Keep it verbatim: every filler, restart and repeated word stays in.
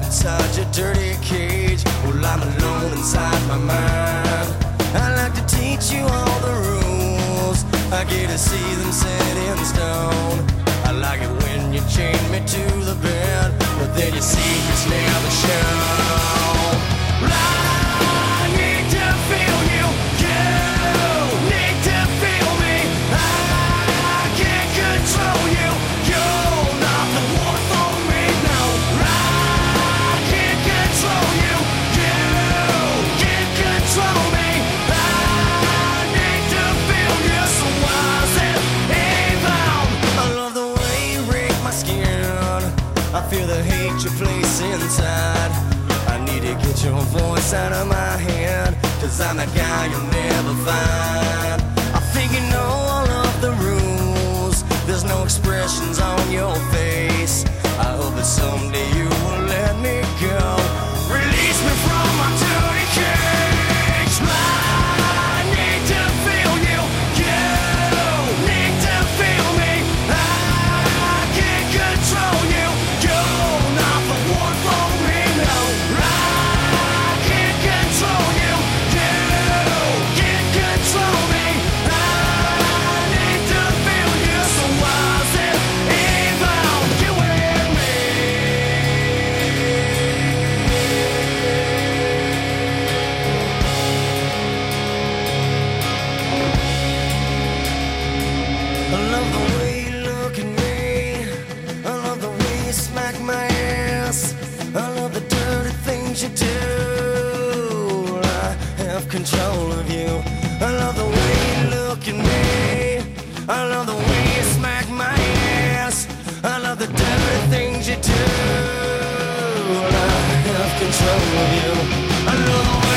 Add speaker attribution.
Speaker 1: inside your dirty cage. Well, I'm alone inside my mind. I like to teach you all the rules. I get to see them set in stone. I like it when you chain me to the bed, but then your secrets never show. I need to feel you, you need to feel me. I can't control you, you're not the one for me, no. I can't control you, you can't control me. I need to feel you, so why is it even? I love the way you rake my skin. I feel the hate you place inside. I need to get your voice out of my head, 'cause I'm the guy you'll never find. I think you know all of the rules. There's no expressions on your face. I hope that someday you will let me go. Release me from my dirty cage. I need to feel you, you need to feel me. I can't control you, you're not the one for me, no. I can't control you, you can't control me. I need to feel you, so why is it even you and me? I love the way you look at me. I love the way you smack my ass. I love the dirty things you do. I have control of you. I love the way you look at me. I love the way you smack my ass. I love the dirty things you do. I have control of you. I love the way